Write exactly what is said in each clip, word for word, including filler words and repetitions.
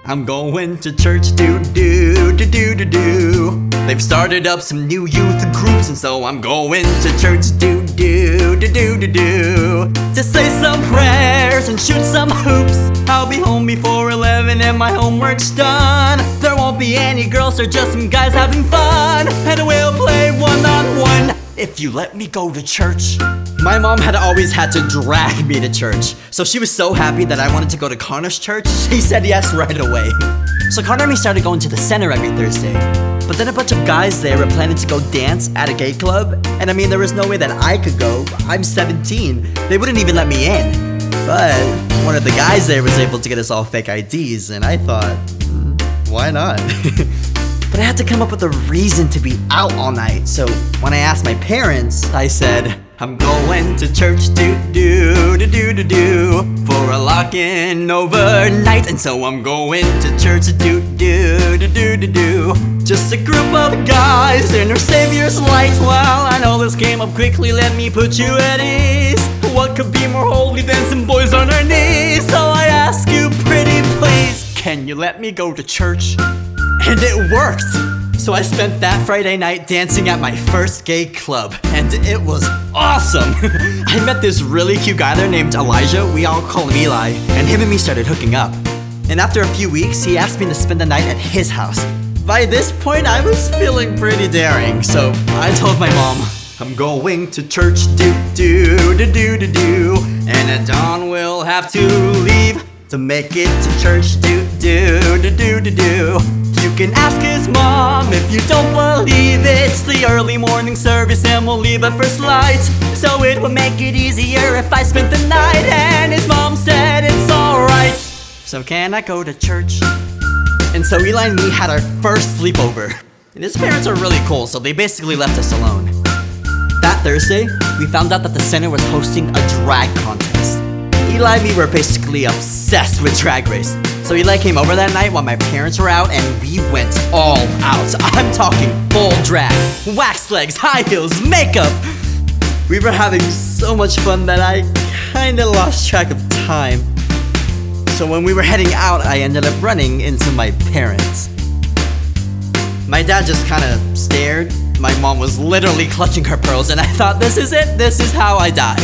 I'm going to church, do do do do do do. They've started up some new youth groups, and so I'm going to church, do do do do do do. To say some prayers and shoot some hoops. I'll be home before eleven and my homework's done. There won't be any girls, or just some guys having fun. And we'll play one-on-one if you let me go to church. My mom had always had to drag me to church, so she was so happy that I wanted to go to Connor's church, she said yes right away. So Connor and me started going to the center every Thursday. But then a bunch of guys there were planning to go dance at a gay club, and I mean, there was no way that I could go. I'm seventeen. They wouldn't even let me in. But one of the guys there was able to get us all fake I Ds, and I thought, mm, why not? But I had to come up with a reason to be out all night, so when I asked my parents, I said, I'm going to church, do do do do do do, for a lock-in overnight. And so I'm going to church, do do do do do do. Just a group of guys in our Savior's light. Well, I know this came up quickly, let me put you at ease. What could be more holy than some boys on our knees? So I ask you pretty please, can you let me go to church? And it worked! So I spent that Friday night dancing at my first gay club, and it was awesome! I met this really cute guy there named Elijah, we all call him Eli, and him and me started hooking up. And after a few weeks, he asked me to spend the night at his house. By this point, I was feeling pretty daring, so I told my mom, I'm going to church, do do do do do do, and at dawn we'll have to leave to make it to church, do do do do do do. You can ask his mom if you don't believe it's the early morning service, and we'll leave at first light, so it would make it easier if I spent the night. And his mom said it's alright. So can I go to church? And so Eli and me had our first sleepover. And his parents are really cool, so they basically left us alone. That Thursday, we found out that the center was hosting a drag contest. Eli and me were basically obsessed with Drag Race. So Eli came over that night while my parents were out, and we went all out. I'm talking full drag, wax legs, high heels, makeup. We were having so much fun that I kinda lost track of time. So when we were heading out, I ended up running into my parents. My dad just kinda stared. My mom was literally clutching her pearls, and I thought, this is it, this is how I die.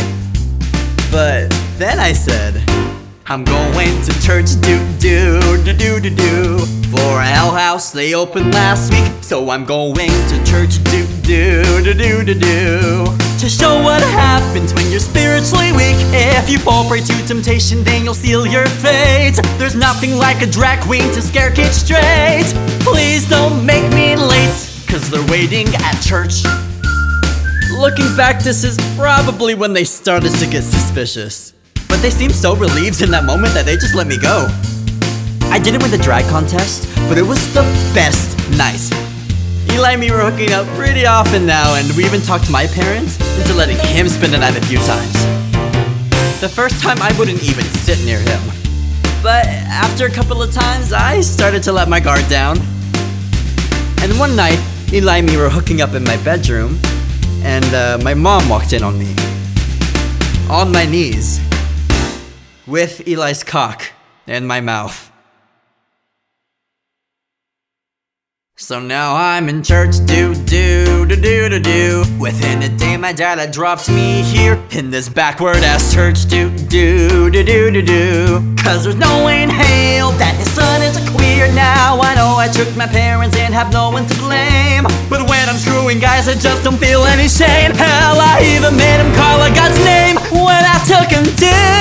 But then I said, I'm going to church, do do do do do do, for a Hell House they opened last week. So I'm going to church, do do do do do do, to show what happens when you're spiritually weak. If you fall prey to temptation, then you'll seal your fate. There's nothing like a drag queen to scare kids straight. Please don't make me late, cause they're waiting at church. Looking back, this is probably when they started to get suspicious. But they seemed so relieved in that moment that they just let me go. I didn't win the drag contest, but it was the best night. Eli and me were hooking up pretty often now, and we even talked my parents into letting him spend the night a few times. The first time I wouldn't even sit near him. But after a couple of times, I started to let my guard down. And one night, Eli and me were hooking up in my bedroom, and uh, my mom walked in on me. On my knees, with Eli's cock in my mouth. So now I'm in church, do do do do do do. Within a day my dad had dropped me here in this backward ass church, do do do do do do. Cause there's no way in hell that his son is a queer. Now I know I tricked my parents and have no one to blame, but when I'm screwing guys I just don't feel any shame. Hell, I even made him call a God's name when I took him to